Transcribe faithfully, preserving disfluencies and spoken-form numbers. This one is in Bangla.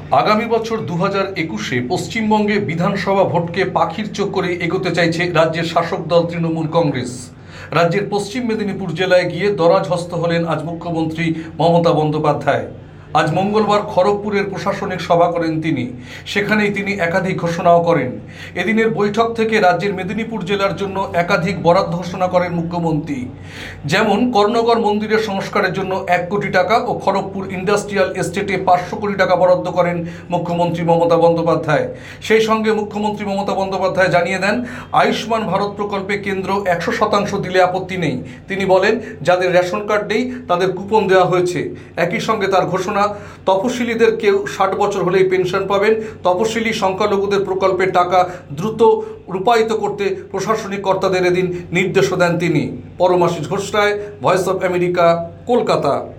আগামী বছর দু হাজার একুশে পশ্চিমবঙ্গে বিধানসভা ভোটকে পাখির চোখ করে এগোতে চাইছে রাজ্যের শাসক দল তৃণমূল কংগ্রেস। রাজ্যের পশ্চিম মেদিনীপুর জেলায় গিয়ে দরাজ-হস্ত হলেন আজ মুখ্যমন্ত্রী মমতা বন্দ্যোপাধ্যায়। আজ মঙ্গলবার খড়গপুরের প্রশাসনিক সভা করেন তিনি। সেখানেই তিনি একাধিক ঘোষণাও করেন। এদিনের বৈঠক থেকে রাজ্যের মেদিনীপুর জেলার জন্য একাধিক বরাদ্দ ঘোষণা করেন মুখ্যমন্ত্রী। যেমন কর্ণগর মন্দিরের সংস্কারের জন্য এক কোটি টাকা ও খড়গপুর ইন্ডাস্ট্রিয়াল এস্টেটে পাঁচশো কোটি টাকা বরাদ্দ করেন মুখ্যমন্ত্রী মমতা বন্দ্যোপাধ্যায়। সেই সঙ্গে মুখ্যমন্ত্রী মমতা বন্দ্যোপাধ্যায় জানিয়ে দেন, আয়ুষ্মান ভারত প্রকল্পে কেন্দ্র একশো শতাংশ দিলে আপত্তি নেই। তিনি বলেন, যাদের রেশন কার্ড নেই তাদের কুপন দেওয়া হয়েছে। একই সঙ্গে তার ঘোষণা, তপশিলীদের কেউ ষাট বছর হলেই পেনশন পাবেন। তপশিলী সংখ্যালঘুদের প্রকল্পের টাকা দ্রুত রূপায়িত করতে প্রশাসনিক কর্তাদের এদিন নির্দেশও দেন তিনি। Paramashis Ghosh Roy, voice of America, Kolkata.